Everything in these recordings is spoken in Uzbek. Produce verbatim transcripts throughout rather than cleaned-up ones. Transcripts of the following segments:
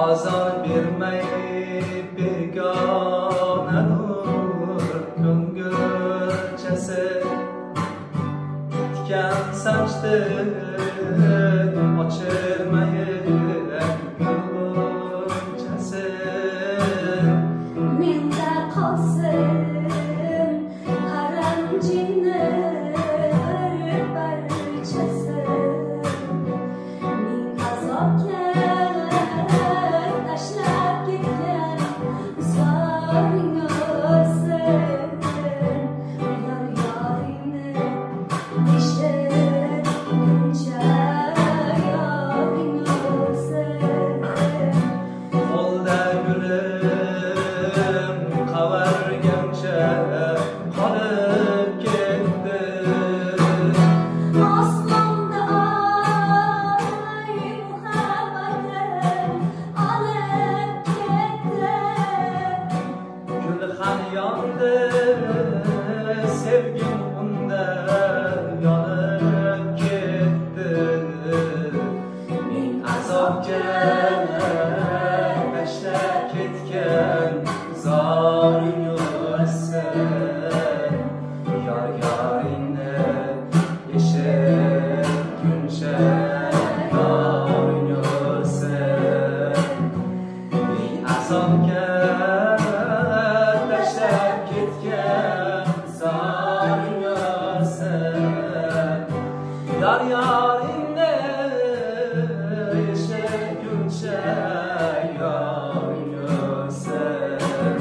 azor bermay begonadur ko'ngilchasi tikan sanchdim ochilmayib gulchasi menda qolsin qaramjinni bir parchasi ming azobga tashlab ketgan zoring o'zin yor yoringni eshitguncha yoring o'zin qo'lda gulim qavargancha qolib ketdi osmonda oy muhabbatim olib ketdi gul ham yondi sevgim unda yonib ketdi ming azobga tashlab ketgan zoring o'lsin yor yoringni eshitguncha yoring o'lsin ming azobga tashlab ketgan zoring o'lsin yor yoringni eshitguncha yoring o'lsin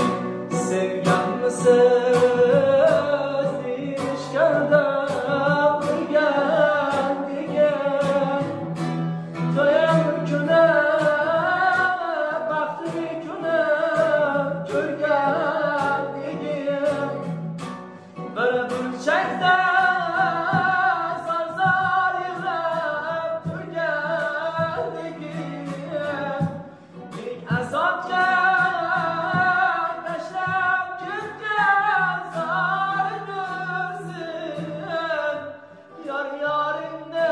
sevganmisiz deyishganda urgan degan to'yim kuni baxtli kuni ko'rgan degan bir burchakda zor zor yig'lab turgan degan ming azobga tashlab ketgan zoring o'zin yor yoringni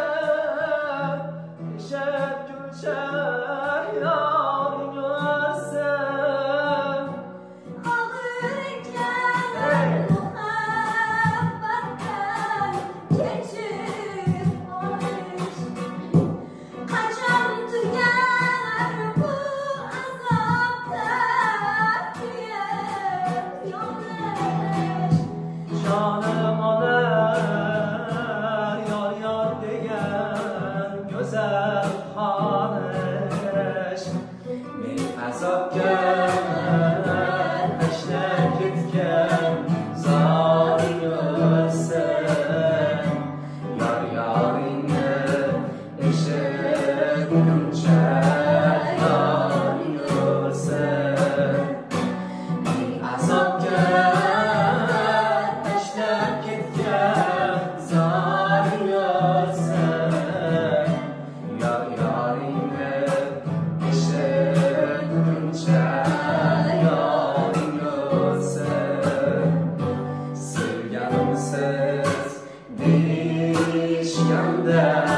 eshitguncha yoring o'zsin og'irgan muhabbatdan kechib olish qachon tugar bu azobda kuyib yonish jonim olar yor yor degan go'zal xonish men azobga tashlab ketgan zoring o'lsin yor yoringni eshitguncha yoring o'lsin ming azobga tashlab ketgan zoring o'lsin yor yoringni eshitguncha yoring o'lsin sevganimsiz deyishganda